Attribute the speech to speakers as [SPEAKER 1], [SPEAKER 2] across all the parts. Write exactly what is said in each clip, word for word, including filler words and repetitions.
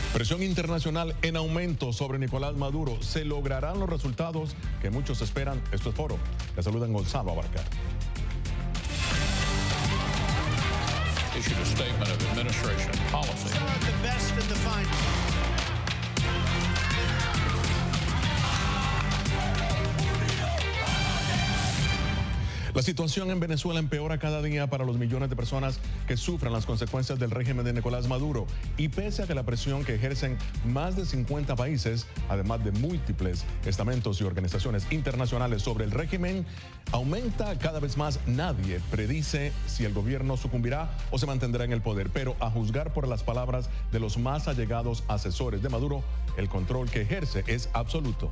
[SPEAKER 1] Presión internacional en aumento sobre Nicolás Maduro. ¿Se lograrán los resultados que muchos esperan? Esto es Foro. Le saludan Gonzalo Abarca.
[SPEAKER 2] Issued a statement of administration policy.
[SPEAKER 3] The best in the final.
[SPEAKER 1] La situación en Venezuela empeora cada día para los millones de personas que sufren las consecuencias del régimen de Nicolás Maduro. Y pese a que la presión que ejercen más de cincuenta países, además de múltiples estamentos y organizaciones internacionales sobre el régimen, aumenta cada vez más, nadie predice si el gobierno sucumbirá o se mantendrá en el poder. Pero a juzgar por las palabras de los más allegados asesores de Maduro, el control que ejerce es absoluto.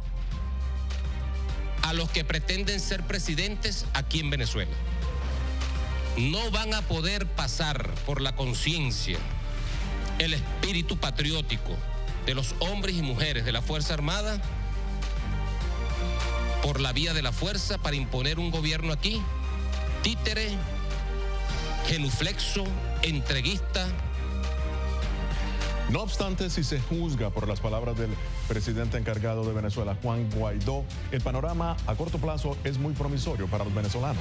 [SPEAKER 4] A los que pretenden ser presidentes aquí en Venezuela. No van a poder pasar por la conciencia, el espíritu patriótico de los hombres y mujeres de la Fuerza Armada por la vía de la fuerza para imponer un gobierno aquí, títere, genuflexo, entreguista.
[SPEAKER 1] No obstante, si se juzga por las palabras del presidente encargado de Venezuela, Juan Guaidó, el panorama a corto plazo es muy promisorio para los venezolanos.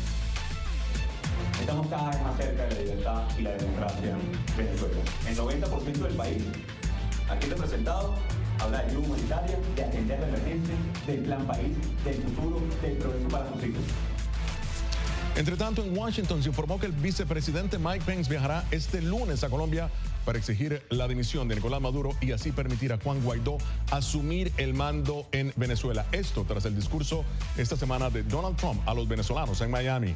[SPEAKER 5] Estamos cada vez más cerca de la libertad y la democracia en Venezuela. El noventa por ciento del país, aquí representado, habla de ayuda humanitaria, de atender la emergencia, del plan país, del futuro, del progreso para sus hijos.
[SPEAKER 1] Entre tanto, en Washington se informó que el vicepresidente Mike Pence viajará este lunes a Colombia para exigir la dimisión de Nicolás Maduro y así permitir a Juan Guaidó asumir el mando en Venezuela. Esto tras el discurso esta semana de Donald Trump a los venezolanos en Miami.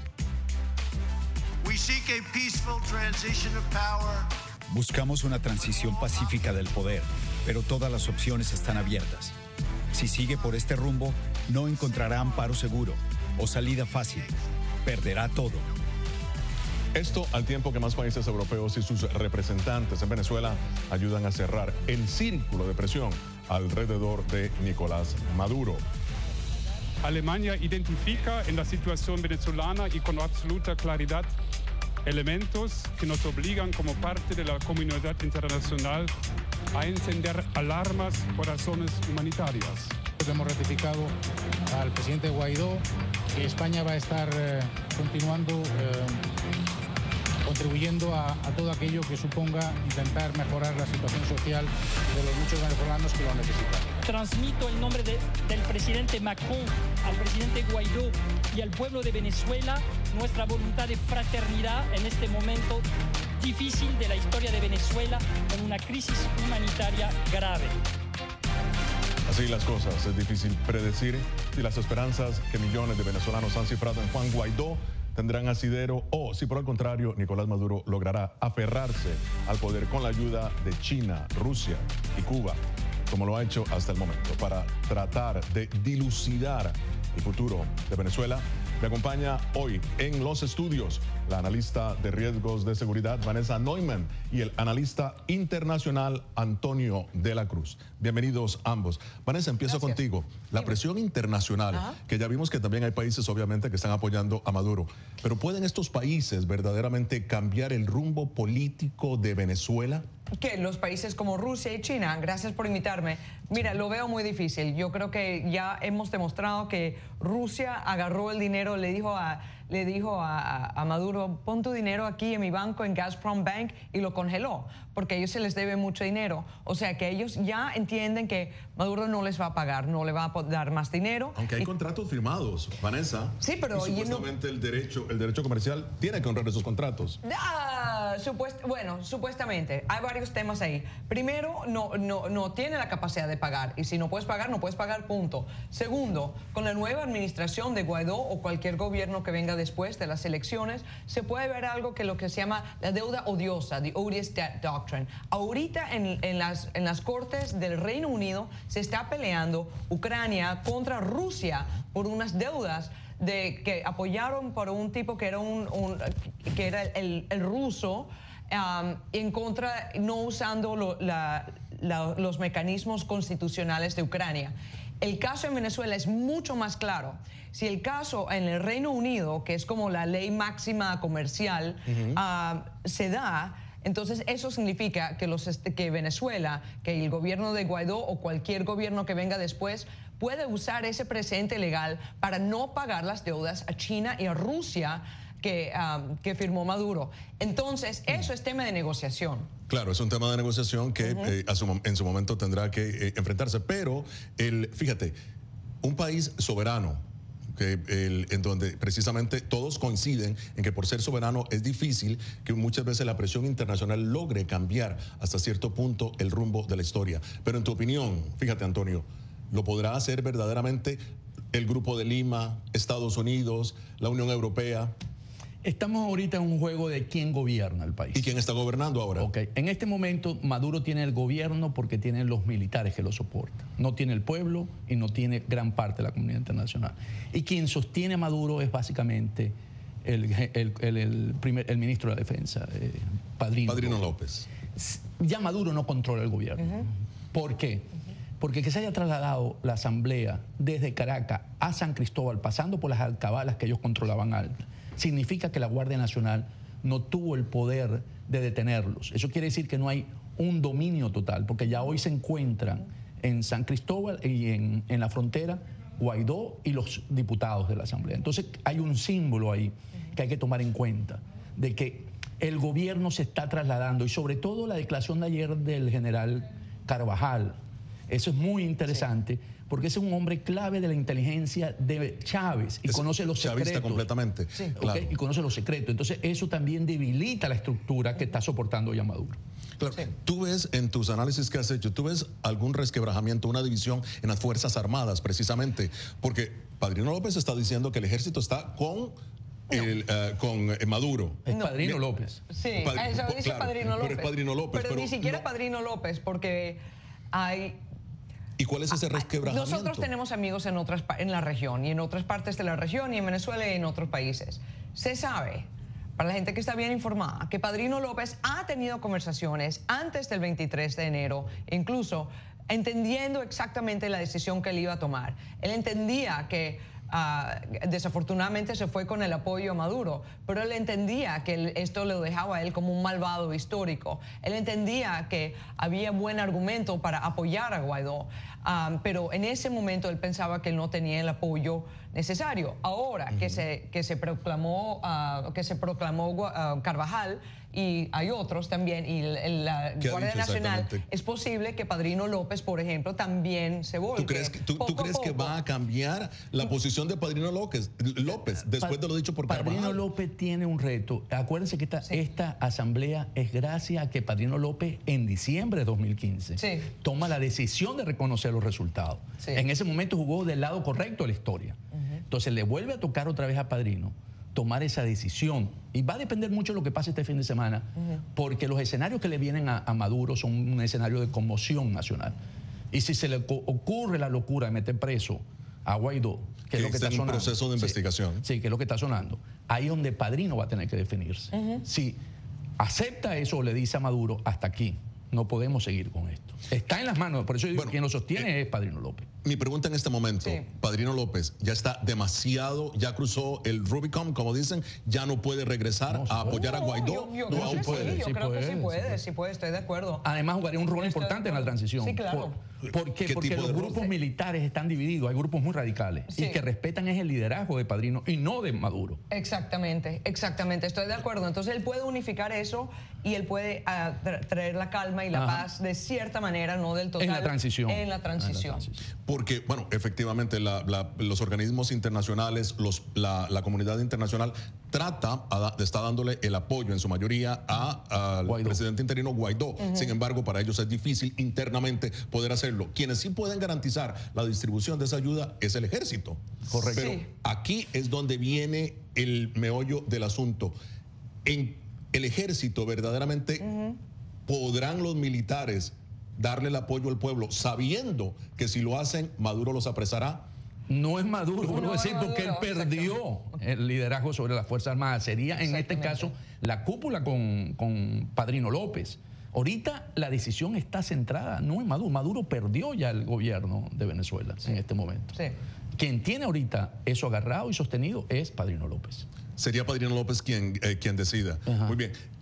[SPEAKER 3] We seek a peaceful transition of power.
[SPEAKER 6] Buscamos una transición pacífica del poder, pero todas las opciones están abiertas. Si sigue por este rumbo, no encontrará amparo seguro o salida fácil. Perderá todo.
[SPEAKER 1] Esto al tiempo que más países europeos y sus representantes en Venezuela ayudan a cerrar el círculo de presión alrededor de Nicolás Maduro.
[SPEAKER 7] Alemania identifica en la situación venezolana y con absoluta claridad elementos que nos obligan como parte de la comunidad internacional a encender alarmas por razones humanitarias.
[SPEAKER 8] Hemos ratificado al presidente Guaidó que España va a estar eh, continuando eh, contribuyendo a, a todo aquello que suponga intentar mejorar la situación social de los muchos venezolanos que lo necesitan.
[SPEAKER 9] Transmito el nombre de, del presidente Macron al presidente Guaidó y al pueblo de Venezuela nuestra voluntad de fraternidad en este momento difícil de la historia de Venezuela con una crisis humanitaria grave.
[SPEAKER 1] Así las cosas, es difícil predecir si las esperanzas que millones de venezolanos han cifrado en Juan Guaidó tendrán asidero o si por el contrario Nicolás Maduro logrará aferrarse al poder con la ayuda de China, Rusia y Cuba, como lo ha hecho hasta el momento. Para tratar de dilucidar el futuro de Venezuela, me acompaña hoy en los estudios la analista de riesgos de seguridad Vanessa Neumann y el analista internacional Antonio de la Cruz. Bienvenidos ambos. Vanessa, empiezo Gracias. contigo. La Dime. presión internacional, Ajá. que ya vimos que también hay países obviamente que están apoyando a Maduro, pero ¿pueden estos países verdaderamente cambiar el rumbo político de Venezuela?
[SPEAKER 10] ¿Qué? Los países como Rusia y China, gracias por invitarme. Mira, lo veo muy difícil. Yo creo que ya hemos demostrado que Rusia agarró el dinero, le dijo a, le dijo a, a Maduro, pon tu dinero aquí en mi banco, en Gazprom Bank, y lo congeló, porque a ellos se les debe mucho dinero. O sea que ellos ya entienden que Maduro no les va a pagar, no le va a dar más dinero.
[SPEAKER 1] Aunque hay
[SPEAKER 10] y...
[SPEAKER 1] contratos firmados, Vanessa.
[SPEAKER 10] Sí, pero...
[SPEAKER 1] Y supuestamente no... el, derecho, el derecho comercial tiene que honrar esos contratos.
[SPEAKER 10] Ah, supuest... Bueno, supuestamente. Hay varios temas ahí. Primero, no, no, no tiene la capacidad de pagar. Y si no puedes pagar, no puedes pagar, punto. Segundo, con la nueva administración de Guaidó o cualquier gobierno que venga después de las elecciones, se puede ver algo que lo que se llama la deuda odiosa, the odious debt doctrine. Ahorita en, en, las, en las cortes del Reino Unido se está peleando Ucrania contra Rusia por unas deudas de, que apoyaron por un tipo que era, un, un, que era el, el ruso, um, en contra, no usando lo, la, la, los mecanismos constitucionales de Ucrania. El caso en Venezuela es mucho más claro. Si el caso en el Reino Unido, que es como la ley máxima comercial, uh-huh. uh, se da, Entonces eso significa que, los, que Venezuela, que el gobierno de Guaidó o cualquier gobierno que venga después puede usar ese precedente legal para no pagar las deudas a China y a Rusia que, um, que firmó Maduro. Entonces eso es tema de negociación.
[SPEAKER 1] Claro, es un tema de negociación que uh-huh. eh, a su, en su momento tendrá que eh, enfrentarse, pero el, fíjate, un país soberano, que el, en donde precisamente todos coinciden en que por ser soberano es difícil que muchas veces la presión internacional logre cambiar hasta cierto punto el rumbo de la historia. Pero en tu opinión, fíjate Antonio, ¿lo podrá hacer verdaderamente el Grupo de Lima, Estados Unidos, la Unión Europea?
[SPEAKER 11] Estamos ahorita en un juego de quién gobierna el país.
[SPEAKER 1] ¿Y quién está gobernando ahora?
[SPEAKER 11] Okay. En este momento Maduro tiene el gobierno porque tiene los militares que lo soportan. No tiene el pueblo y no tiene gran parte de la comunidad internacional. Y quien sostiene a Maduro es básicamente el, el, el, el, primer, el ministro de la Defensa, eh, Padrino.
[SPEAKER 1] Padrino López.
[SPEAKER 11] Ya Maduro no controla el gobierno. Uh-huh. ¿Por qué? Porque que se haya trasladado la asamblea desde Caracas a San Cristóbal, pasando por las alcabalas que ellos controlaban altas, significa que la Guardia Nacional no tuvo el poder de detenerlos. Eso quiere decir que no hay un dominio total, porque ya hoy se encuentran en San Cristóbal y en, en la frontera Guaidó y los diputados de la Asamblea. Entonces hay un símbolo ahí que hay que tomar en cuenta, de que el gobierno se está trasladando, y sobre todo la declaración de ayer del general Carvajal. Eso es muy interesante, sí, porque ese es un hombre clave de la inteligencia de Chávez y es conoce los secretos.
[SPEAKER 1] Chavista completamente.
[SPEAKER 11] Sí, claro. Okay, y conoce los secretos. Entonces eso también debilita la estructura que está soportando ya Maduro.
[SPEAKER 1] Claro. Sí. Tú ves en tus análisis que has hecho, tú ves algún resquebrajamiento, una división en las Fuerzas Armadas, precisamente, porque Padrino López está diciendo que el ejército está con... El, uh, con eh, Maduro.
[SPEAKER 11] Es no. Padrino López.
[SPEAKER 10] Sí,
[SPEAKER 1] Padri
[SPEAKER 10] eso dice
[SPEAKER 1] claro,
[SPEAKER 10] Padrino López.
[SPEAKER 1] Pero es Padrino López.
[SPEAKER 10] Pero,
[SPEAKER 1] pero
[SPEAKER 10] ni siquiera
[SPEAKER 1] no.
[SPEAKER 10] Padrino López, porque hay...
[SPEAKER 1] ¿Y cuál es ese resquebrajamiento?
[SPEAKER 10] Nosotros tenemos amigos en, otras, en la región, y en otras partes de la región, y en Venezuela y en otros países. Se sabe, para la gente que está bien informada, que Padrino López ha tenido conversaciones antes del veintitrés de enero, incluso entendiendo exactamente la decisión que él iba a tomar. Él entendía que Uh, desafortunadamente se fue con el apoyo a Maduro, pero él entendía que él, esto lo dejaba a él como un malvado histórico. Él entendía que había buen argumento para apoyar a Guaidó, um, pero en ese momento él pensaba que él no tenía el apoyo necesario. Ahora uh-huh. que se que se proclamó uh, que se proclamó uh, Carvajal, y hay otros también, y la Guardia Nacional, es posible que Padrino López, por ejemplo, también se volque.
[SPEAKER 1] ¿Tú crees, que, tú, ¿tú crees que va a cambiar la posición de Padrino López, López después pa de lo dicho por Carvajal?
[SPEAKER 11] Padrino López tiene un reto. Acuérdense que esta, sí. esta asamblea es gracias a que Padrino López en diciembre de dos mil quince sí. toma la decisión de reconocer los resultados. Sí. En ese momento jugó del lado correcto de la historia. Uh-huh. Entonces le vuelve a tocar otra vez a Padrino tomar esa decisión, y va a depender mucho de lo que pase este fin de semana, uh-huh. porque los escenarios que le vienen a, a Maduro son un escenario de conmoción nacional, y si se le ocurre la locura de meter preso a Guaidó, que, que es lo que está
[SPEAKER 1] en
[SPEAKER 11] sonando,
[SPEAKER 1] un proceso de investigación,
[SPEAKER 11] sí, sí, que es lo que está sonando, ahí es donde Padrino va a tener que definirse. Uh-huh. Si acepta eso o le dice a Maduro, hasta aquí, no podemos seguir con esto. Está en las manos, por eso yo digo, bueno, quien lo sostiene eh, es Padrino López.
[SPEAKER 1] Mi pregunta en este momento, sí. Padrino López ya está demasiado, ya cruzó el Rubicon, como dicen, ya no puede regresar no, a apoyar
[SPEAKER 10] no,
[SPEAKER 1] a Guaidó.
[SPEAKER 10] Yo, yo
[SPEAKER 1] no,
[SPEAKER 10] creo
[SPEAKER 1] aún
[SPEAKER 10] que
[SPEAKER 1] puede.
[SPEAKER 10] Sí, yo
[SPEAKER 11] sí
[SPEAKER 10] creo
[SPEAKER 11] puede,
[SPEAKER 10] que sí puede,
[SPEAKER 11] sí
[SPEAKER 10] sí puede, estoy de acuerdo.
[SPEAKER 11] Además jugaría un rol importante en la transición.
[SPEAKER 10] Sí, claro.
[SPEAKER 11] Por, porque porque los grupos militares están divididos, hay grupos muy radicales, sí. y que respetan es el liderazgo de Padrino y no de Maduro.
[SPEAKER 10] Exactamente, exactamente, estoy de acuerdo. Entonces él puede unificar eso y él puede uh, tra traer la calma y la Ajá. paz de cierta manera, no del total.
[SPEAKER 11] En la transición.
[SPEAKER 10] En la transición. En la transición.
[SPEAKER 1] Porque, bueno, efectivamente la, la, los organismos internacionales, los, la, la comunidad internacional trata a, de estar dándole el apoyo en su mayoría al presidente interino Guaidó. Uh-huh. Sin embargo, para ellos es difícil internamente poder hacerlo. Quienes sí pueden garantizar la distribución de esa ayuda es el ejército.
[SPEAKER 11] Correcto.
[SPEAKER 1] Pero
[SPEAKER 10] sí.
[SPEAKER 1] aquí es donde viene el meollo del asunto. En el ejército verdaderamente uh-huh. podrán los militares darle el apoyo al pueblo sabiendo que si lo hacen Maduro los apresará.
[SPEAKER 11] No es Maduro,
[SPEAKER 10] no,
[SPEAKER 11] vuelvo a decir, porque él perdió el liderazgo sobre las Fuerzas Armadas. Sería en este caso la cúpula con, con Padrino López. Ahorita la decisión está centrada, no en Maduro. Maduro perdió ya el gobierno de Venezuela sí. en este momento.
[SPEAKER 10] Sí.
[SPEAKER 11] Quien tiene ahorita eso agarrado y sostenido es Padrino López.
[SPEAKER 1] Sería Padrino López quien, eh, quien decida.
[SPEAKER 11] Ajá.
[SPEAKER 1] Muy bien.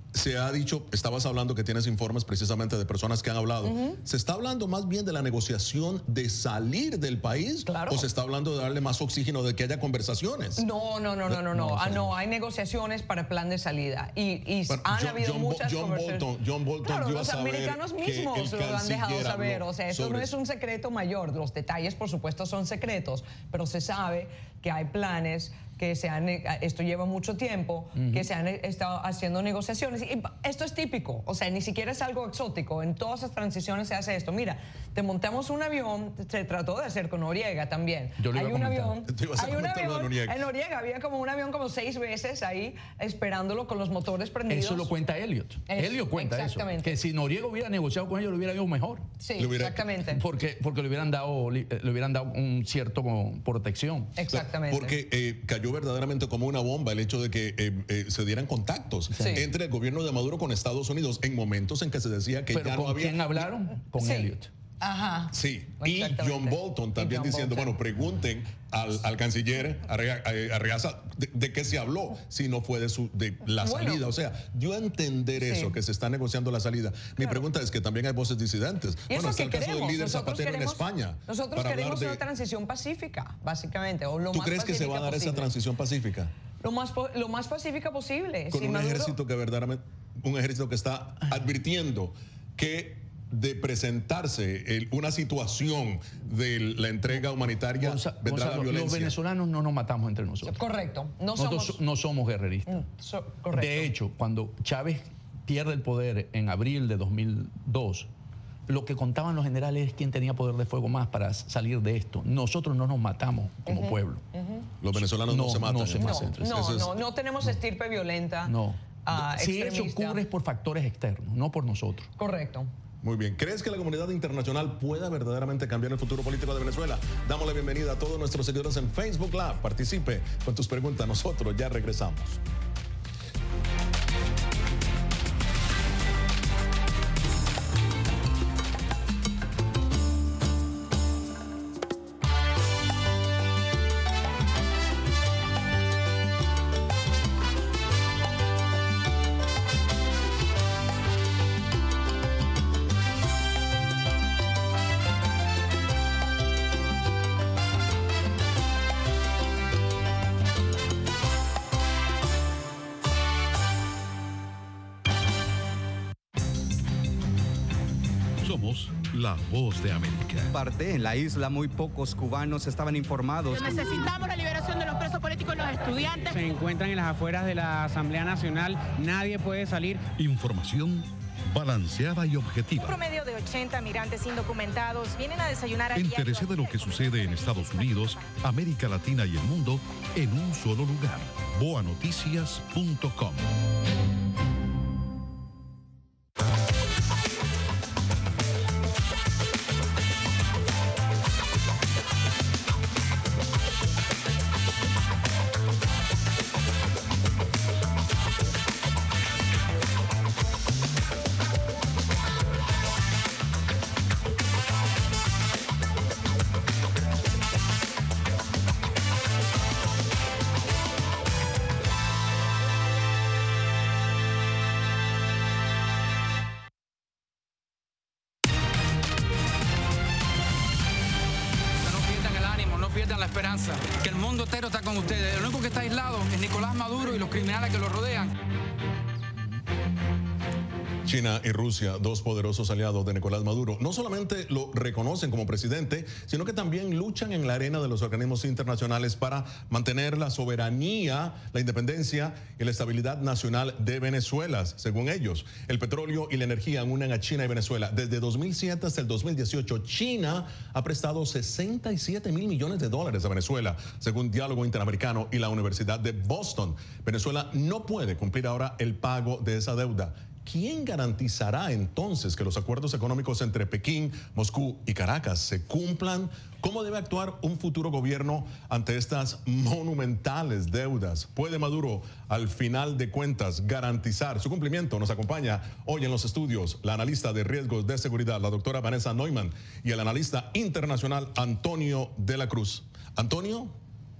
[SPEAKER 1] se ha dicho, estabas hablando que tienes informes precisamente de personas que han hablado. Uh-huh. ¿Se está hablando más bien de la negociación de salir del país? Claro. ¿O se está hablando de darle más oxígeno, de que haya conversaciones?
[SPEAKER 10] No, no, no, no, no, no. Ah, no, hay negociaciones para plan de salida. Y, y bueno, han
[SPEAKER 1] John,
[SPEAKER 10] habido
[SPEAKER 1] John,
[SPEAKER 10] muchas
[SPEAKER 1] John
[SPEAKER 10] conversaciones.
[SPEAKER 1] Bolton, John Bolton
[SPEAKER 10] claro,
[SPEAKER 1] dio
[SPEAKER 10] los
[SPEAKER 1] a saber
[SPEAKER 10] americanos mismos lo han dejado saber. O sea, eso no es un secreto mayor. Los detalles, por supuesto, son secretos, pero se sabe que hay planes que se han, esto lleva mucho tiempo, uh-huh. que se han estado haciendo negociaciones. Y esto es típico, o sea, ni siquiera es algo exótico. En todas las transiciones se hace esto. Mira, te montamos un avión, se trató de hacer con Noriega también.
[SPEAKER 11] Yo le iba
[SPEAKER 10] hay
[SPEAKER 11] a
[SPEAKER 10] un
[SPEAKER 11] comentar.
[SPEAKER 10] avión,
[SPEAKER 1] Te ibas a
[SPEAKER 10] hay un
[SPEAKER 1] comentar lo de
[SPEAKER 10] avión,
[SPEAKER 1] Noriega.
[SPEAKER 10] en Noriega había como un avión como seis veces ahí esperándolo con los motores prendidos.
[SPEAKER 11] Eso lo cuenta Elliot. Es, Elliot cuenta eso. Que si Noriega hubiera negociado con ellos, lo hubiera ido mejor.
[SPEAKER 10] Sí,
[SPEAKER 1] hubiera,
[SPEAKER 10] exactamente.
[SPEAKER 11] Porque, porque le hubieran dado, le hubieran dado un cierto protección.
[SPEAKER 10] Exactamente.
[SPEAKER 1] Porque eh, cayó verdaderamente como una bomba el hecho de que eh, eh, se dieran contactos sí. entre el gobierno de Maduro con Estados Unidos en momentos en que se decía que
[SPEAKER 11] ¿Pero
[SPEAKER 1] ya
[SPEAKER 11] con
[SPEAKER 1] no había...
[SPEAKER 11] quién hablaron? Con
[SPEAKER 10] sí.
[SPEAKER 11] Elliot.
[SPEAKER 10] Ajá.
[SPEAKER 1] Sí, y John Bolton también
[SPEAKER 10] John
[SPEAKER 1] diciendo,
[SPEAKER 10] Bolton.
[SPEAKER 1] bueno, pregunten al, al canciller Arreaza de, de qué se habló si no fue de, su, de la bueno. salida. O sea, dio a entender sí. eso, que se está negociando la salida. Mi
[SPEAKER 10] claro.
[SPEAKER 1] pregunta es que también hay voces disidentes.
[SPEAKER 10] Y
[SPEAKER 1] bueno, está el caso
[SPEAKER 10] queremos.
[SPEAKER 1] del líder
[SPEAKER 10] nosotros
[SPEAKER 1] Zapatero
[SPEAKER 10] queremos,
[SPEAKER 1] en España.
[SPEAKER 10] Nosotros queremos
[SPEAKER 1] de,
[SPEAKER 10] una transición pacífica, básicamente. O lo
[SPEAKER 1] ¿Tú
[SPEAKER 10] más
[SPEAKER 1] crees que se va a dar
[SPEAKER 10] posible.
[SPEAKER 1] esa transición pacífica?
[SPEAKER 10] Lo más, lo más pacífica posible.
[SPEAKER 1] Con
[SPEAKER 10] si
[SPEAKER 1] un
[SPEAKER 10] Maduro...
[SPEAKER 1] ejército que verdaderamente, un ejército que está advirtiendo que de presentarse el, una situación de la entrega humanitaria
[SPEAKER 11] Gonza,
[SPEAKER 1] vendrá
[SPEAKER 11] Gonzalo,
[SPEAKER 1] la violencia.
[SPEAKER 11] Los venezolanos no nos matamos entre nosotros.
[SPEAKER 10] Correcto. No
[SPEAKER 11] nosotros
[SPEAKER 10] somos,
[SPEAKER 11] no somos guerreristas.
[SPEAKER 10] Mm, so, correcto.
[SPEAKER 11] De hecho, cuando Chávez pierde el poder en abril de dos mil dos, lo que contaban los generales es quién tenía poder de fuego más para salir de esto. Nosotros no nos matamos como
[SPEAKER 10] uh-huh,
[SPEAKER 11] pueblo.
[SPEAKER 10] Uh-huh.
[SPEAKER 1] Los venezolanos no, no se matan.
[SPEAKER 11] No, se
[SPEAKER 10] no,
[SPEAKER 11] matan
[SPEAKER 10] no, no, no, no tenemos no. estirpe violenta.
[SPEAKER 11] No.
[SPEAKER 10] Uh,
[SPEAKER 11] si eso ocurre es por factores externos, no por nosotros.
[SPEAKER 10] Correcto.
[SPEAKER 1] Muy bien. ¿Crees que la comunidad internacional pueda verdaderamente cambiar el futuro político de Venezuela? Damos la bienvenida a todos nuestros seguidores en Facebook Live. Participe con tus preguntas. Nosotros ya regresamos.
[SPEAKER 12] La Voz de América.
[SPEAKER 13] Parte en la isla, muy pocos cubanos estaban informados.
[SPEAKER 14] Necesitamos la liberación de los presos políticos y los estudiantes.
[SPEAKER 15] Se encuentran en las afueras de la Asamblea Nacional. Nadie puede salir.
[SPEAKER 12] Información balanceada y objetiva.
[SPEAKER 14] Un promedio de ochenta migrantes indocumentados vienen a desayunar a diario.
[SPEAKER 12] Entérese de lo que sucede en Estados Unidos, América Latina y el mundo en un solo lugar. boa noticias punto com.
[SPEAKER 16] La esperanza, que el mundo entero está con ustedes. El único que está aislado es Nicolás Maduro y los criminales que lo rodean.
[SPEAKER 1] China y Rusia, dos poderosos aliados de Nicolás Maduro, no solamente lo reconocen como presidente, sino que también luchan en la arena de los organismos internacionales para mantener la soberanía, la independencia y la estabilidad nacional de Venezuela. Según ellos, el petróleo y la energía unen a China y Venezuela. Desde dos mil siete hasta el dos mil dieciocho, China ha prestado sesenta y siete mil millones de dólares a Venezuela, según Diálogo Interamericano y la Universidad de Boston. Venezuela no puede cumplir ahora el pago de esa deuda. ¿Quién garantizará entonces que los acuerdos económicos entre Pekín, Moscú y Caracas se cumplan? ¿Cómo debe actuar un futuro gobierno ante estas monumentales deudas? ¿Puede Maduro, al final de cuentas, garantizar su cumplimiento? Nos acompaña hoy en los estudios la analista de riesgos de seguridad, la doctora Vanessa Neumann, y el analista internacional Antonio de la Cruz. Antonio.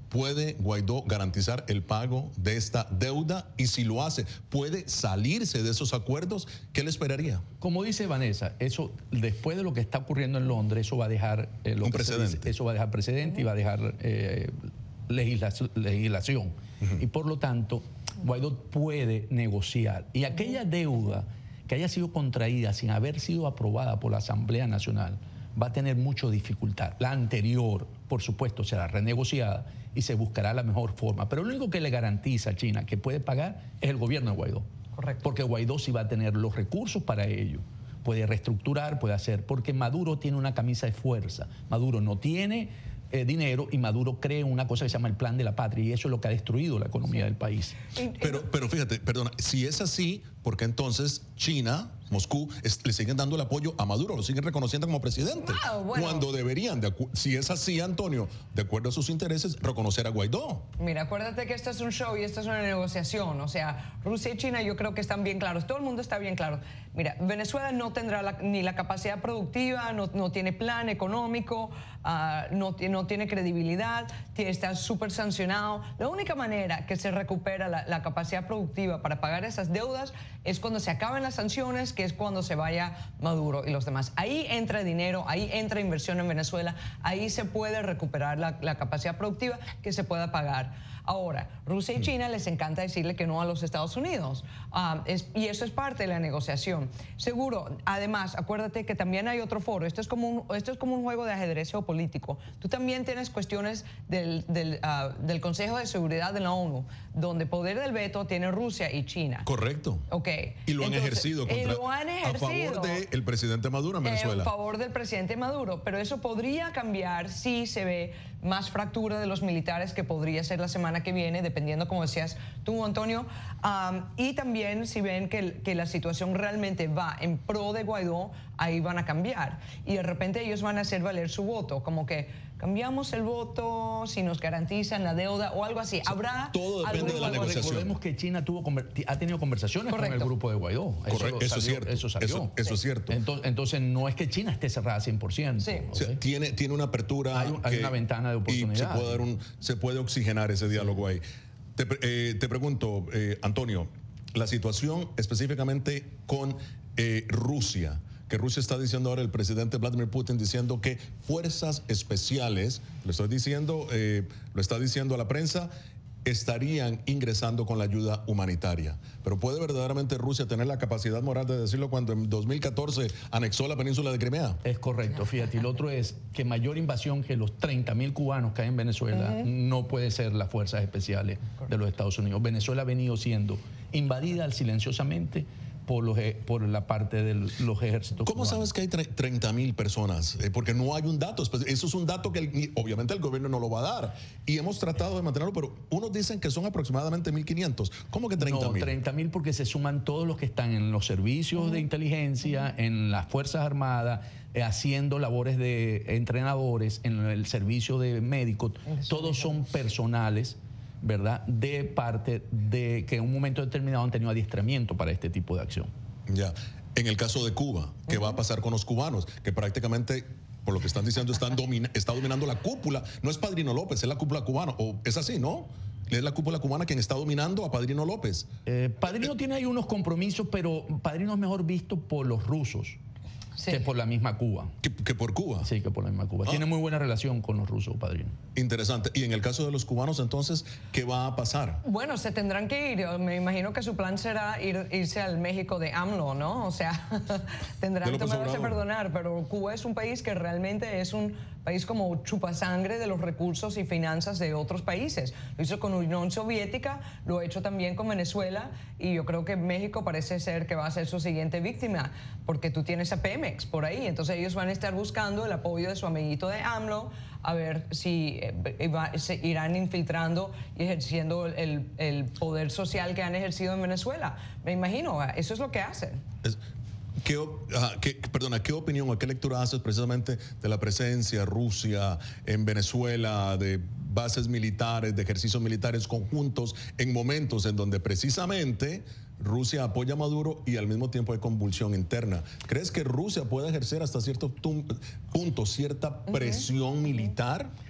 [SPEAKER 1] ¿Puede Guaidó garantizar el pago de esta deuda? Y si lo hace, ¿puede salirse de esos acuerdos? ¿Qué le esperaría?
[SPEAKER 11] Como dice Vanessa, eso después de lo que está ocurriendo en Londres, eso va a dejar eh, lo
[SPEAKER 1] un
[SPEAKER 11] que
[SPEAKER 1] precedente.
[SPEAKER 11] Dice, eso va a dejar precedente uh-huh. y va a dejar eh, legislación. legislación. Uh-huh. Y por lo tanto, Guaidó puede negociar. Y aquella deuda que haya sido contraída sin haber sido aprobada por la Asamblea Nacional va a tener mucha dificultad. La anterior, por supuesto, será renegociada y se buscará la mejor forma. Pero lo único que le garantiza a China que puede pagar es el gobierno de Guaidó.
[SPEAKER 10] Correcto.
[SPEAKER 11] Porque Guaidó sí va a tener los recursos para ello. Puede reestructurar, puede hacer, porque Maduro tiene una camisa de fuerza. Maduro no tiene eh, dinero y Maduro crea una cosa que se llama el Plan de la Patria y eso es lo que ha destruido la economía del país.
[SPEAKER 1] Pero, pero fíjate, perdona, si es así, porque entonces China, Moscú, es, le siguen dando el apoyo a Maduro, lo siguen reconociendo como presidente.
[SPEAKER 10] Wow, bueno.
[SPEAKER 1] Cuando deberían, de si es así, Antonio, de acuerdo a sus intereses, reconocer a Guaidó.
[SPEAKER 10] Mira, acuérdate que esto es un show y esto es una negociación. O sea, Rusia y China yo creo que están bien claros. Todo el mundo está bien claro. Mira, Venezuela no tendrá la, ni la capacidad productiva, no, no tiene plan económico, uh, no, no tiene credibilidad, tiene, está súper sancionado. La única manera que se recupera la, la capacidad productiva para pagar esas deudas es cuando se acaben las sanciones, que es cuando se vaya Maduro y los demás. Ahí entra dinero, ahí entra inversión en Venezuela, ahí se puede recuperar la, la capacidad productiva que se pueda pagar. Ahora, Rusia y China les encanta decirle que no a los Estados Unidos um, es, y eso es parte de la negociación. Seguro, además, acuérdate que también hay otro foro. Esto es como un, esto es como un juego de ajedrez geopolítico. Tú también tienes cuestiones del, del, uh, del Consejo de Seguridad de la ONU, donde poder del veto tiene Rusia y China.
[SPEAKER 1] Correcto.
[SPEAKER 10] Ok.
[SPEAKER 1] Y lo han
[SPEAKER 10] Entonces,
[SPEAKER 1] ejercido contra,
[SPEAKER 10] y lo han ejercido
[SPEAKER 1] a favor del presidente Maduro en Venezuela.
[SPEAKER 10] A favor del presidente Maduro. Pero eso podría cambiar si se ve más fractura de los militares, que podría ser la semana que viene, dependiendo, como decías tú, Antonio. Um, y también si ven que, que la situación realmente va en pro de Guaidó, ahí van a cambiar. Y de repente ellos van a hacer valer su voto, como que cambiamos el voto si nos garantizan la deuda o algo así. O sea, habrá
[SPEAKER 1] todo depende de la negociación.
[SPEAKER 11] Recordemos que China tuvo, ha tenido conversaciones
[SPEAKER 10] Correcto.
[SPEAKER 11] con el grupo de Guaidó. Eso,
[SPEAKER 1] Correcto, eso
[SPEAKER 11] salió,
[SPEAKER 1] es cierto.
[SPEAKER 11] Eso, salió.
[SPEAKER 1] eso, eso
[SPEAKER 10] sí.
[SPEAKER 1] es cierto.
[SPEAKER 11] Entonces, entonces no es que China esté cerrada cien por ciento.
[SPEAKER 10] Sí.
[SPEAKER 11] ¿Okay?
[SPEAKER 1] O sea, tiene, tiene una apertura.
[SPEAKER 11] Hay, un, hay
[SPEAKER 1] que,
[SPEAKER 11] una ventana de oportunidad.
[SPEAKER 1] Y se puede, dar un, se puede oxigenar ese diálogo sí. ahí. Te, eh, te pregunto, eh, Antonio, la situación específicamente con eh, Rusia, que Rusia está diciendo ahora, el presidente Vladimir Putin diciendo que fuerzas especiales, lo estoy diciendo, eh, lo está diciendo a la prensa, estarían ingresando con la ayuda humanitaria. Pero ¿puede verdaderamente Rusia tener la capacidad moral de decirlo cuando en dos mil catorce anexó la península de Crimea?
[SPEAKER 11] Es correcto, fíjate. Y lo otro es que mayor invasión que los treinta mil cubanos que hay en Venezuela uh-huh. no puede ser las fuerzas especiales correcto. De los Estados Unidos. Venezuela ha venido siendo invadida silenciosamente por, los, por la parte de los ejércitos
[SPEAKER 1] ¿Cómo
[SPEAKER 11] cubanos.
[SPEAKER 1] sabes que hay treinta mil personas? Eh, porque no hay un dato. Eso es un dato que el, obviamente el gobierno no lo va a dar. Y hemos tratado de mantenerlo, pero unos dicen que son aproximadamente mil quinientos. ¿Cómo que treinta mil?
[SPEAKER 11] No, treinta mil porque se suman todos los que están en los servicios uh-huh. de inteligencia, uh-huh. en las Fuerzas Armadas, eh, haciendo labores de entrenadores, en el servicio de médicos. Eso todos son personales, ¿verdad?, de parte de que en un momento determinado han tenido adiestramiento para este tipo de acción.
[SPEAKER 1] Ya. En el caso de Cuba, ¿qué uh-huh. va a pasar con los cubanos? Que prácticamente, por lo que están diciendo, están domina, está dominando la cúpula. No es Padrino López, es la cúpula cubana. O es así, ¿no? Es la cúpula cubana quien está dominando a Padrino López.
[SPEAKER 11] Eh, Padrino eh, tiene ahí unos compromisos, pero Padrino es mejor visto por los rusos. Sí. Que por la misma Cuba.
[SPEAKER 1] ¿Que, que por Cuba?
[SPEAKER 11] Sí, que por la misma Cuba. Ah. Tiene muy buena relación con los rusos, Padrino.
[SPEAKER 1] Interesante. Y en el caso de los cubanos, entonces, ¿qué va a pasar?
[SPEAKER 10] Bueno, se tendrán que ir. Me imagino que su plan será ir, irse al México de AMLO, ¿no? O sea, tendrán que tomarse a perdonar, pero Cuba es un país que realmente es un país como chupasangre de los recursos y finanzas de otros países. Lo hizo con Unión Soviética, lo ha hecho también con Venezuela, y yo creo que México parece ser que va a ser su siguiente víctima, porque tú tienes a Pemex por ahí, entonces ellos van a estar buscando el apoyo de su amiguito de AMLO, a ver si eh, va, se irán infiltrando y ejerciendo el, el poder social que han ejercido en Venezuela. Me imagino, eso es lo que hacen.
[SPEAKER 1] Es ¿Qué, uh, qué, perdona, ¿qué opinión o qué lectura haces precisamente de la presencia Rusia en Venezuela, de bases militares, de ejercicios militares conjuntos, en momentos en donde precisamente Rusia apoya a Maduro y al mismo tiempo hay convulsión interna? ¿Crees que Rusia puede ejercer hasta cierto punto cierta presión uh-huh. militar?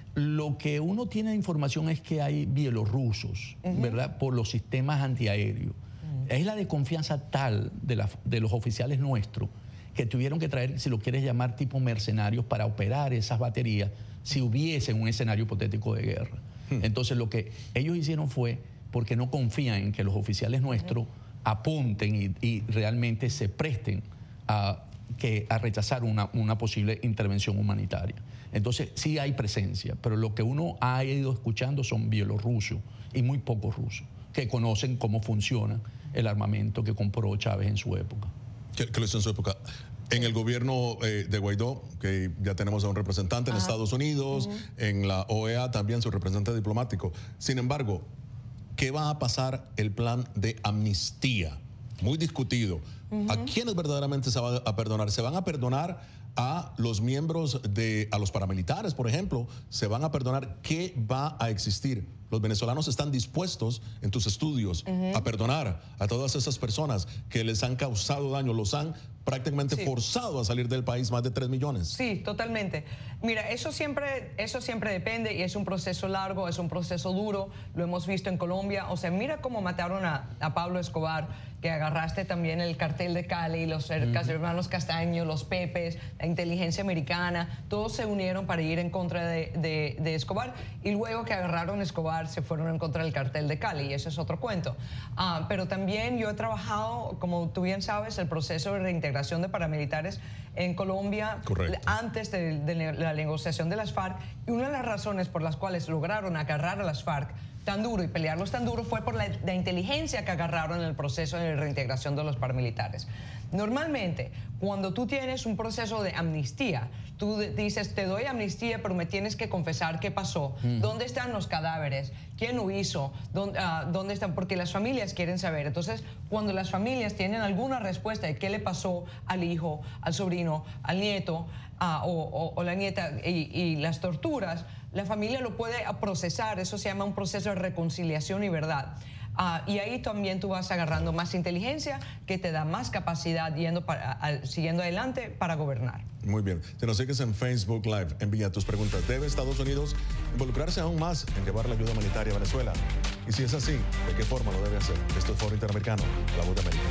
[SPEAKER 11] lo que uno tiene de información es que hay bielorrusos, uh-huh. ¿verdad? Por los sistemas antiaéreos. Uh-huh. Es la desconfianza tal de, la, de los oficiales nuestros que tuvieron que traer, si lo quieres llamar, tipo mercenarios para operar esas baterías si hubiese un escenario hipotético de guerra. Uh-huh. Entonces, lo que ellos hicieron fue, porque no confían en que los oficiales nuestros uh-huh. apunten y, y realmente se presten a, que, a rechazar una, una posible intervención humanitaria. Entonces, sí hay presencia, pero lo que uno ha ido escuchando son bielorrusos y muy pocos rusos que conocen cómo funciona el armamento que compró Chávez en su época.
[SPEAKER 1] Que, que lo hizo en su época. En el gobierno eh, de Guaidó, que ya tenemos a un representante en Ajá. Estados Unidos, uh-huh. en la O E A también su representante diplomático. Sin embargo, ¿qué va a pasar el plan de amnistía? Muy discutido. Uh-huh. ¿A quiénes verdaderamente se van a perdonar? ¿Se van a perdonar a los miembros de, a los paramilitares, por ejemplo? ¿Se van a perdonar? ¿Qué va a existir? Los venezolanos están dispuestos, en tus estudios, uh-huh. a perdonar a todas esas personas que les han causado daño, los han prácticamente sí. forzado a salir del país, más de tres millones.
[SPEAKER 10] Sí, totalmente. Mira, eso siempre, eso siempre depende y es un proceso largo, es un proceso duro, lo hemos visto en Colombia. O sea, mira cómo mataron a, a Pablo Escobar, que agarraste también el cartel de Cali, los uh-huh. hermanos Castaño, los Pepes, la inteligencia americana, todos se unieron para ir en contra de, de, de Escobar, y luego que agarraron a Escobar se fueron en contra del cartel de Cali, y eso es otro cuento. Uh, pero también yo he trabajado, como tú bien sabes, el proceso de reintegración de paramilitares en Colombia. Correcto. Antes de, de la negociación de las FARC, y una de las razones por las cuales lograron agarrar a las FARC tan duro y pelearlos tan duro fue por la, la inteligencia que agarraron en el proceso de reintegración de los paramilitares. Normalmente, cuando tú tienes un proceso de amnistía, tú dices, te doy amnistía, pero me tienes que confesar qué pasó, mm. dónde están los cadáveres, quién lo hizo, ¿Dónde, uh, dónde están, porque las familias quieren saber. Entonces, cuando las familias tienen alguna respuesta de qué le pasó al hijo, al sobrino, al nieto uh, o, o, o la nieta y, y las torturas, la familia lo puede procesar. Eso se llama un proceso de reconciliación y verdad. Uh, y ahí también tú vas agarrando más inteligencia que te da más capacidad yendo para, a, siguiendo adelante para gobernar.
[SPEAKER 1] Muy bien. Si nos sigues en Facebook Live, envía tus preguntas. ¿Debe Estados Unidos involucrarse aún más en llevar la ayuda humanitaria a Venezuela? Y si es así, ¿de qué forma lo debe hacer? Esto es Foro Interamericano, La Voz de América.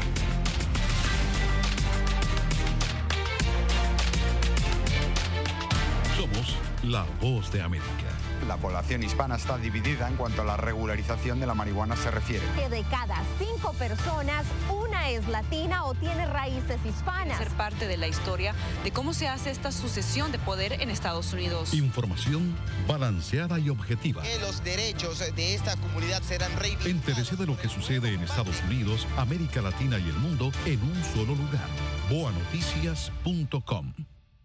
[SPEAKER 12] Somos La Voz de América.
[SPEAKER 13] La población hispana está dividida en cuanto a la regularización de la marihuana se refiere.
[SPEAKER 17] Que de cada cinco personas, una es latina o tiene raíces hispanas.
[SPEAKER 18] Ser parte de la historia de cómo se hace esta sucesión de poder en Estados Unidos.
[SPEAKER 12] Información balanceada y objetiva.
[SPEAKER 19] Que los derechos de esta comunidad serán reivindicados.
[SPEAKER 12] Entérese de lo que sucede en Estados Unidos, América Latina y el mundo en un solo lugar. boa noticias punto com.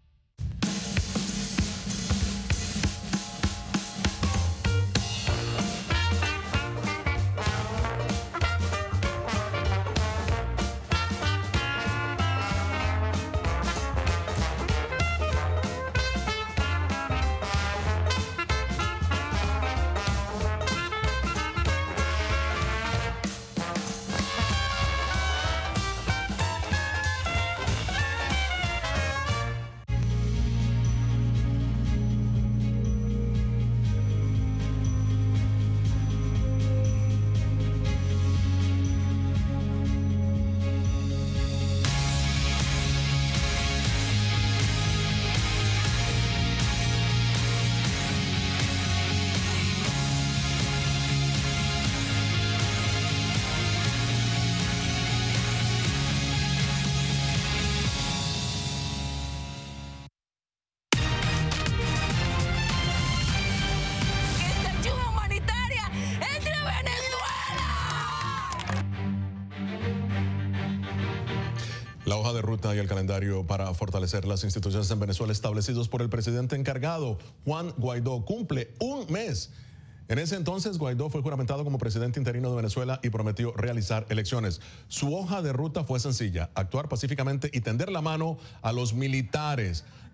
[SPEAKER 1] La hoja de ruta y el calendario para fortalecer las instituciones en Venezuela establecidos por el presidente encargado, Juan Guaidó, cumple un mes. En ese entonces, Guaidó fue juramentado como presidente interino de Venezuela y prometió realizar elecciones. Su hoja de ruta fue sencilla: actuar pacíficamente y tender la mano a los militares.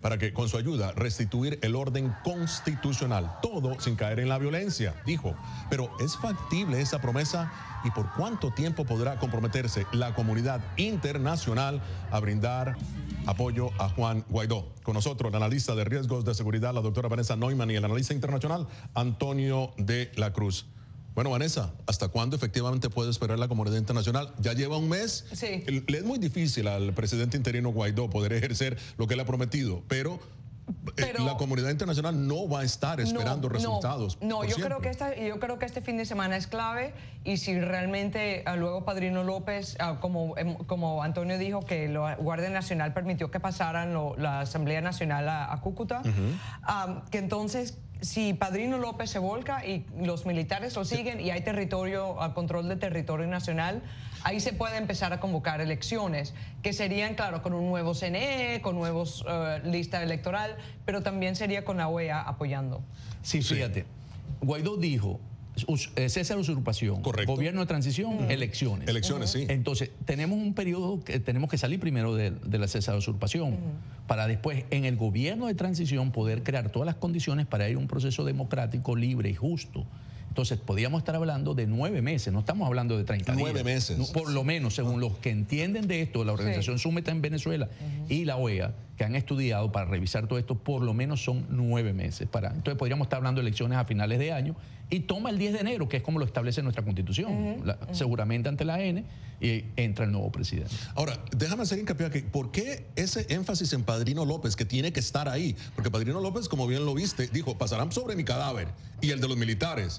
[SPEAKER 1] para que con su ayuda restituir el orden constitucional, todo sin caer en la violencia, dijo. Pero ¿es factible esa promesa? ¿Y por cuánto tiempo podrá comprometerse la comunidad internacional a brindar apoyo a Juan Guaidó? Con nosotros el analista de riesgos de seguridad, la doctora Vanessa Neumann, y el analista internacional, Antonio de la Cruz. Bueno, Vanessa, ¿hasta cuándo efectivamente puede esperar la comunidad internacional? Ya lleva un mes.
[SPEAKER 10] Sí.
[SPEAKER 1] Le es muy difícil al presidente interino Guaidó poder ejercer lo que él ha prometido, pero, pero eh, la comunidad internacional no va a estar esperando
[SPEAKER 10] no,
[SPEAKER 1] resultados.
[SPEAKER 10] No, no yo, creo que esta, yo creo que este fin de semana es clave, y si realmente uh, luego Padrino López, uh, como, um, como Antonio dijo, que la Guardia Nacional permitió que pasaran lo, la Asamblea Nacional a, a Cúcuta, uh-huh. um, que entonces... Si Padrino López se volca y los militares lo siguen y hay territorio, al control de territorio nacional, ahí se puede empezar a convocar elecciones, que serían, claro, con un nuevo C N E, con nuevos uh, lista electoral, pero también sería con la O E A apoyando.
[SPEAKER 11] Sí, fíjate, Guaidó dijo, cese la usurpación,
[SPEAKER 1] correcto,
[SPEAKER 11] gobierno de transición, uh-huh. elecciones.
[SPEAKER 1] Elecciones, uh-huh. sí.
[SPEAKER 11] Entonces, tenemos un periodo que tenemos que salir primero de, de la cese de la usurpación, uh-huh. para después, en el gobierno de transición, poder crear todas las condiciones para ir a un proceso democrático, libre y justo. Entonces, podríamos estar hablando de nueve meses, no estamos hablando de treinta
[SPEAKER 1] nueve
[SPEAKER 11] días.
[SPEAKER 1] meses.
[SPEAKER 11] Por lo menos, según los que entienden de esto, la Organización sí. Súmeta en Venezuela uh-huh. y la O E A, que han estudiado para revisar todo esto, por lo menos son nueve meses. Para, entonces, podríamos estar hablando de elecciones a finales de año y toma el diez de enero, que es como lo establece nuestra Constitución, uh-huh. la, uh-huh. seguramente ante la A N, y entra el nuevo presidente.
[SPEAKER 1] Ahora, déjame hacer hincapié aquí, ¿por qué ese énfasis en Padrino López, que tiene que estar ahí? Porque Padrino López, como bien lo viste, dijo, pasarán sobre mi cadáver y el de los militares.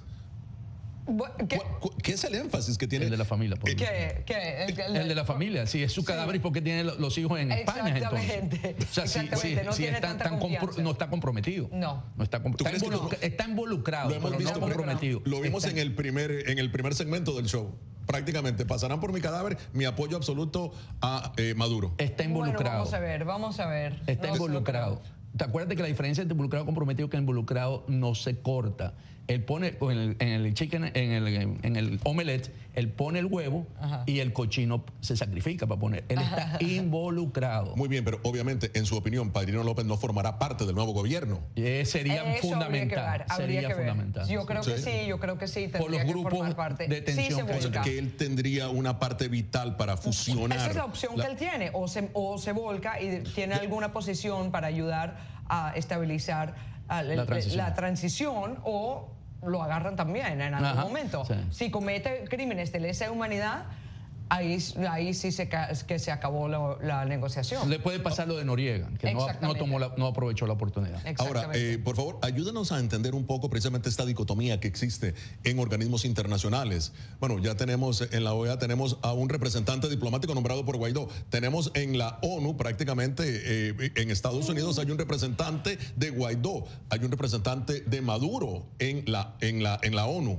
[SPEAKER 10] ¿Qué?
[SPEAKER 1] ¿Qué es el énfasis que tiene?
[SPEAKER 11] El de la familia.
[SPEAKER 10] ¿Qué? ¿Qué?
[SPEAKER 11] El, el, el de la familia, sí, es su cadáver, sí. y porque tiene los hijos en España, entonces. O sea, sí, sí,
[SPEAKER 10] no,
[SPEAKER 11] sí está, tan no está comprometido.
[SPEAKER 10] No.
[SPEAKER 11] no está, está, involucra está involucrado,
[SPEAKER 1] lo hemos
[SPEAKER 11] pero
[SPEAKER 1] visto,
[SPEAKER 11] no comprometido.
[SPEAKER 1] Lo vimos
[SPEAKER 11] está,
[SPEAKER 1] en el primer en el primer segmento del show. Prácticamente, pasarán por mi cadáver, mi apoyo absoluto a eh, Maduro.
[SPEAKER 11] Está involucrado.
[SPEAKER 10] Bueno, vamos a ver, vamos a ver.
[SPEAKER 11] Está
[SPEAKER 10] no
[SPEAKER 11] involucrado. ¿Te acuerdas que la diferencia entre involucrado y comprometido es que el involucrado no se corta? Él pone en el, en el chicken, en el, en el omelette, él pone el huevo, ajá. y el cochino se sacrifica para poner. Él está ajá. involucrado.
[SPEAKER 1] Muy bien, pero obviamente, en su opinión, Padrino López no formará parte del nuevo gobierno.
[SPEAKER 11] Eh, sería
[SPEAKER 10] Eso
[SPEAKER 11] fundamental.
[SPEAKER 10] Habría que ver,
[SPEAKER 11] sería
[SPEAKER 10] habría que
[SPEAKER 11] fundamental.
[SPEAKER 10] Yo creo sí. que sí, yo creo que sí.
[SPEAKER 11] Por los grupos
[SPEAKER 10] parte.
[SPEAKER 11] de tensión.
[SPEAKER 10] Sí,
[SPEAKER 1] que, que él tendría una parte vital para fusionar.
[SPEAKER 10] Esa es la opción la... que él tiene. O se, o se volca y tiene alguna posición para ayudar a estabilizar a la, la, transición. la transición, o lo agarran también en algún Ajá, momento. Sí. Si comete crímenes de lesa humanidad, ahí, ahí sí se, que se acabó la, la negociación.
[SPEAKER 11] Le puede pasar lo de Noriega, que no, no, tomó la, no aprovechó la oportunidad.
[SPEAKER 1] Ahora, eh, por favor, ayúdanos a entender un poco precisamente esta dicotomía que existe en organismos internacionales. Bueno, ya tenemos en la O E A, tenemos a un representante diplomático nombrado por Guaidó. Tenemos en la ONU, prácticamente eh, en Estados Unidos, hay un representante de Guaidó, hay un representante de Maduro en la, en la, en la ONU.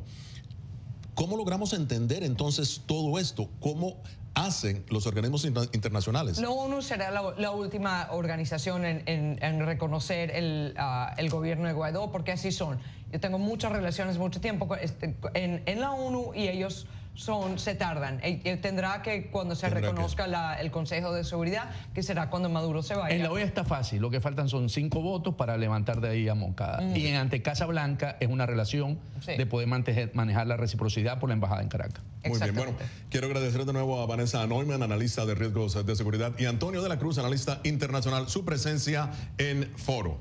[SPEAKER 1] ¿Cómo logramos entender entonces todo esto? ¿Cómo hacen los organismos internacionales?
[SPEAKER 10] La ONU será la, la última organización en, en, en reconocer el, uh, el gobierno de Guaidó, porque así son. Yo tengo muchas relaciones, mucho tiempo este, en, en la ONU, y ellos son, se tardan. E, tendrá que, cuando se tendrá reconozca la, el Consejo de Seguridad, que será cuando Maduro se vaya.
[SPEAKER 11] En la O E A está fácil, lo que faltan son cinco votos para levantar de ahí a Moncada. Mm. Y en ante Casa Blanca es una relación sí. de poder manejar, manejar la reciprocidad por la embajada en Caracas.
[SPEAKER 1] Muy bien, bueno, quiero agradecer de nuevo a Vanessa Neumann, analista de riesgos de seguridad, y Antonio de la Cruz, analista internacional, su presencia en Foro.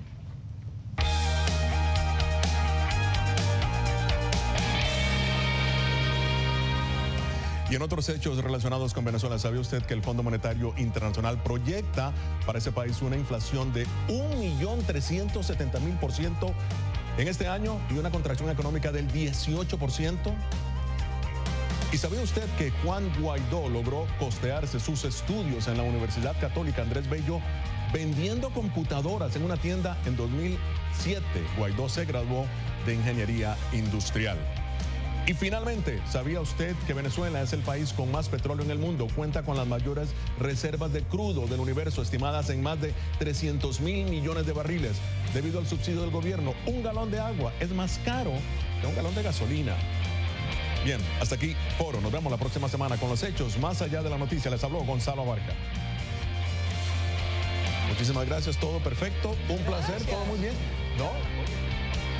[SPEAKER 1] Y en otros hechos relacionados con Venezuela, ¿sabe usted que el Fondo Monetario Internacional proyecta para ese país una inflación de un millón trescientos setenta mil por ciento en este año y una contracción económica del dieciocho por ciento? ¿Y sabía usted que Juan Guaidó logró costearse sus estudios en la Universidad Católica Andrés Bello vendiendo computadoras en una tienda en dos mil siete? Guaidó se graduó de Ingeniería Industrial. Y finalmente, ¿sabía usted que Venezuela es el país con más petróleo en el mundo? Cuenta con las mayores reservas de crudo del universo, estimadas en más de trescientos mil millones de barriles. Debido al subsidio del gobierno, un galón de agua es más caro que un galón de gasolina. Bien, hasta aquí Foro. Nos vemos la próxima semana con los hechos más allá de la noticia. Les habló Gonzalo Abarca. Muchísimas gracias, todo perfecto, un placer, todo muy bien. ¿No?